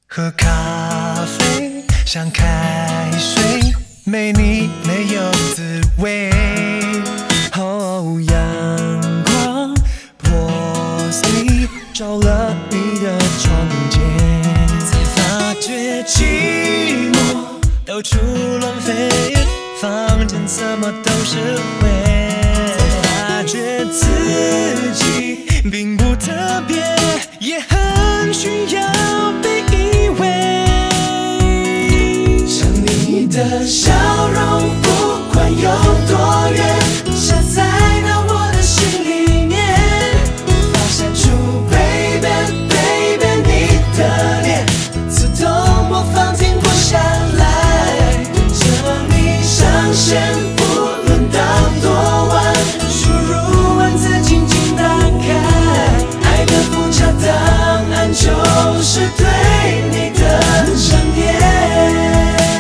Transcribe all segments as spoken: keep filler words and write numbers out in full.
喝咖啡像开水，没你没有滋味。哦，阳光破碎，照了你的窗间，才发觉寂寞到处乱飞，房间怎么都是灰，才发觉自己并不特别，也很需要被依偎。想你的笑容，不管有多远，下载到我的心里面，无法删除 baby baby 你的脸，自动播放停不下来，跟着你上线，不论当多晚，输入文字轻轻打开，爱的复杂档案就是对你的想念。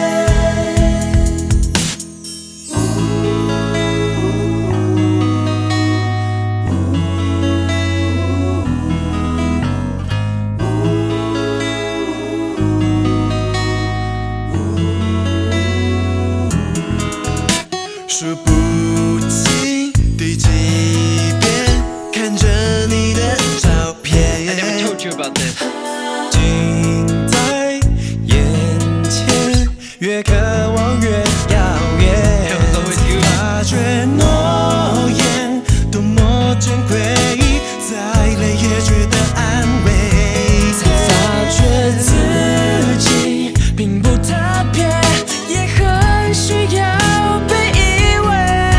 数不清第几遍看着你的照片， I never told you about this. 近在眼前，越渴望越遥远。发觉诺言多么珍贵，再累也觉得安慰。才发觉自己并不特别，也很需要被依偎。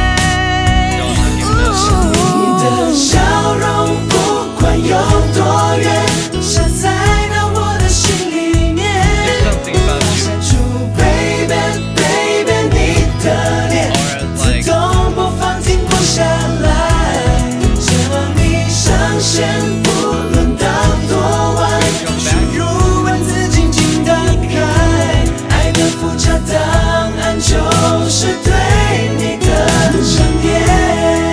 你的笑容，不管有多远，下载到我的心里面，删除 baby baby 你的脸，自动播放停不下来，跟着你上线，不论当多晚，输入文字轻轻打开，爱的复杂档案就是对你的想念。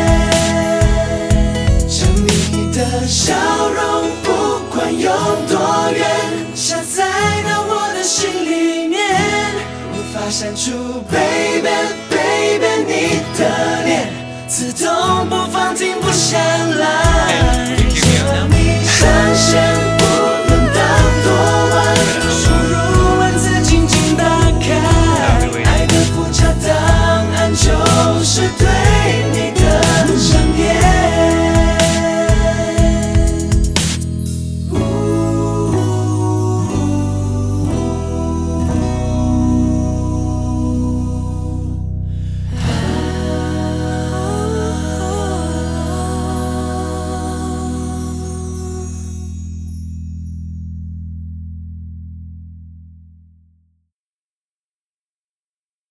想你的笑容，不管有多远，下载到我的心里面，无法删除 baby baby 你的脸，自动播放停不下来。